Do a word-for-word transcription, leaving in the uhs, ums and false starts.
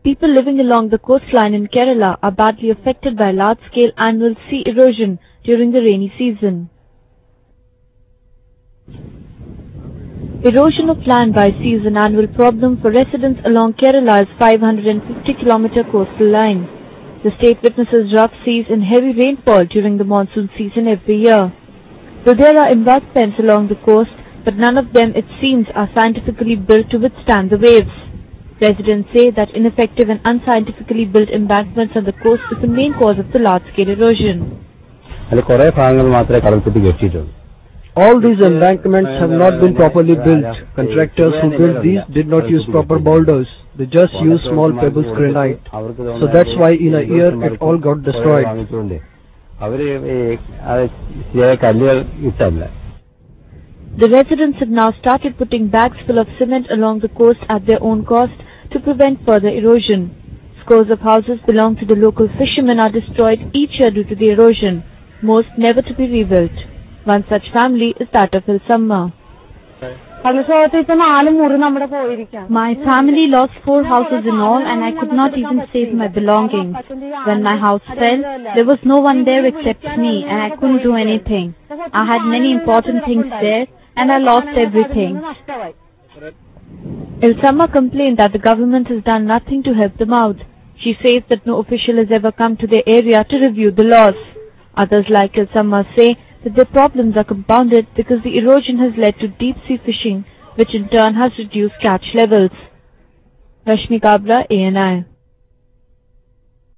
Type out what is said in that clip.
People living along the coastline in Kerala are badly affected by large-scale annual sea erosion during the rainy season. Erosion of land by sea is an annual problem for residents along Kerala's five hundred fifty kilometer coastal line. The state witnesses rough seas and heavy rainfall during the monsoon season every year. Though there are embankments along the coast, but none of them, it seems, are scientifically built to withstand the waves. Residents say that ineffective and unscientifically built embankments on the coast is the main cause of the large-scale erosion. All these embankments have not been properly built. Contractors who built these did not use proper boulders. They just used small pebbles granite. So that's why in a year it all got destroyed. The residents have now started putting bags full of cement along the coast at their own cost to prevent further erosion. Scores of houses belonging to the local fishermen are destroyed each year due to the erosion, most never to be rebuilt. One such family is that of Ilsamma. My family lost four houses in all and I could not even save my belongings. When my house fell, there was no one there except me and I couldn't do anything. I had many important things there and I lost everything. Ilsamma complained that the government has done nothing to help them out. She says that no official has ever come to their area to review the loss. Others like Ilsamma say that their problems are compounded because the erosion has led to deep-sea fishing, which in turn has reduced catch levels. Rashmi Kabra, A N I.